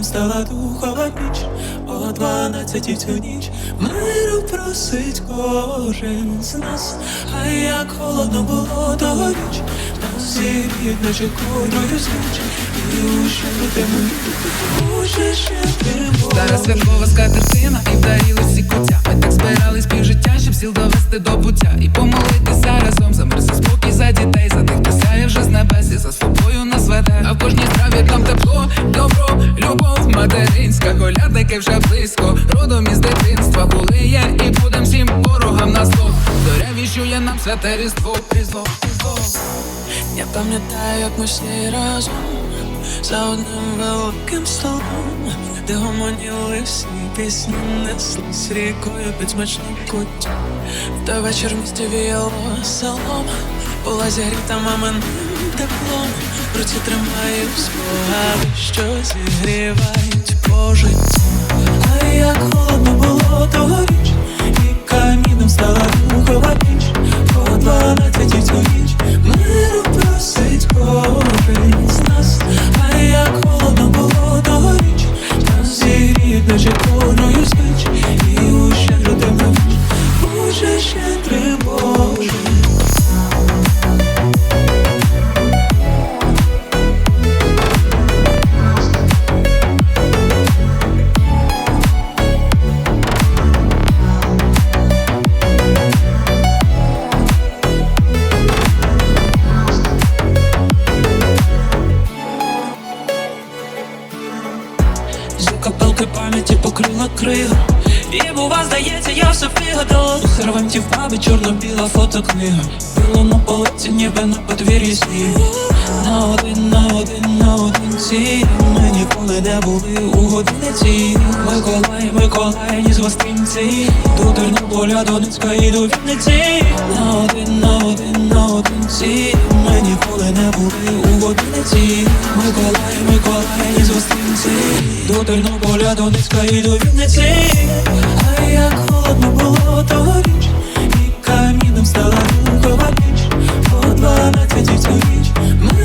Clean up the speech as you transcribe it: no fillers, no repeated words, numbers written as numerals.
каміном стала духова піч. О 12 цю ніч миру просить кожен з нас. А як холодно було тогоріч, нас зігріють, наче ковдрою звич. І уже будемо уже ще тримо. Стара святкова скатертина і вдарили всі куття. Ми так збирались півжиття, щоб сіл довести до буття. І помолитися разом за мир, за спокій, за дітей, за тих, хто сяє вже з небес і за собою нас веде. А в кожній страві там тепло, добро, любов материнська. Колядники вже близько, родом із дитинства. Були, є і будем всім ворогам на зло. Зоря віщує нам святе різдво, різдво, різдво. Я пам'ятаю, як ми всі разом за одним великим столом, де гомоніли всі пісні, неслись рікою під смачним куттям. В той вечір в місті віяло селом, була зігріта маминим теплом. В руці тримаю спогади, що зігрівають по життю. А як холодно було тогоріч, і каміном стала духова піч. О 12 цю ніч миру просить кожен з нас. А як холодно було тогоріч, нас зігріють, наче ковдрою звич. І уже людина уже щедрий Боже. Капелки пам'яті покрила крига, і бува, здається, я все вигадав. У серванті в пабі чорно-біла фотокнига, білому полиці, ніби на подвір'ї сніг. Наодинці ми ніколи не були у годинниці. Миколай, ні з гостинці, до Тернополя, Донецька і до Вінниці. Наодинці ми ніколи не були у годинниці. Миколай, ні з гостинці, до Тернополя, Донецька і до Вінниці. А як холодно було тогоріч, і каміном стала духова піч. О 12 цю ніч